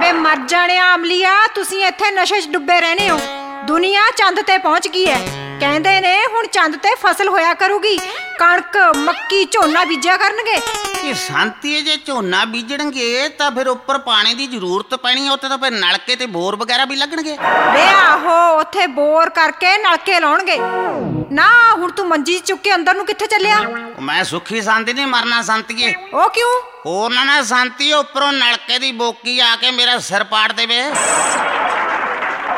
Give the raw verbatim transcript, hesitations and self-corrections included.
ਬੇ ਮਰ ਜਾਣਿਆ ਅਮਲੀਆ, ਤੁਸੀਂ ਇੱਥੇ ਨਸ਼ੇ 'ਚ ਡੁੱਬੇ ਰਹਿੰਦੇ ਹੋ। ਦੁਨੀਆ ਚੰਦ ਤੇ ਪਹੁੰਚ ਗਈ ਹੈ। ਕਹਿੰਦੇ ਨੇ ਹੁਣ ਚੰਦ ਤੇ ਫਸਲ ਹੋਇਆ ਕਰੂਗੀ, ਕਣਕ ਮੱਕੀ ਝੋਨਾ ਬੀਜਿਆ ਕਰਨਗੇ। ਇਹ ਸੰਤੀ ਜੇ ਝੋਨਾ ਬੀਜਣਗੇ ਤਾਂ ਫਿਰ ਉੱਪਰ ਪਾਣੀ ਦੀ ਜ਼ਰੂਰਤ ਪੈਣੀ, ਉੱਥੇ ਤਾਂ ਫਿਰ ਨਲਕੇ ਤੇ ਬੋਰ ਵਗੈਰਾ ਵੀ ਲੱਗਣਗੇ। ਵੇ ਆਹੋ, ਉੱਥੇ ਬੋਰ ਕਰਕੇ ਨਲਕੇ ਲਾਉਣਗੇ ਨਾ। ਹੁਣ ਤੂੰ ਮੰਜੀ ਚੁੱਕ ਕੇ ਅੰਦਰ ਨੂੰ ਕਿੱਥੇ ਚੱਲਿਆ? ਮੈਂ ਸੁੱਖੀ ਸੰਤੀ ਨਹੀਂ ਮਰਨਾ ਸੰਤੀਏ। ਉਹ ਕਿਉਂ? ਹੋਰ ਨਾ ਨਾ ਸੰਤੀ ਉੱਪਰੋਂ ਨਲਕੇ ਦੀ ਬੋਕੀ ਆ ਕੇ ਮੇਰਾ ਸਿਰ ਪਾੜ ਦੇਵੇ।